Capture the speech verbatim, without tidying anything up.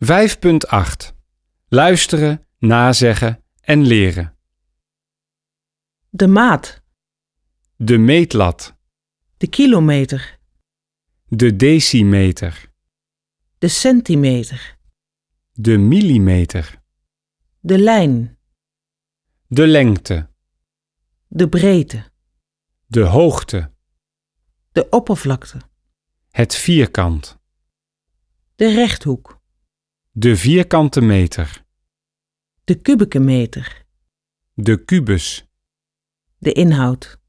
vijf punt acht. Luisteren, nazeggen en leren. De maat, De meetlat. de kilometer, De decimeter. de centimeter, De millimeter. de lijn, De lengte. de breedte, De hoogte. de oppervlakte, Het vierkant. de rechthoek, De vierkante meter. de kubieke meter, De kubus. de inhoud.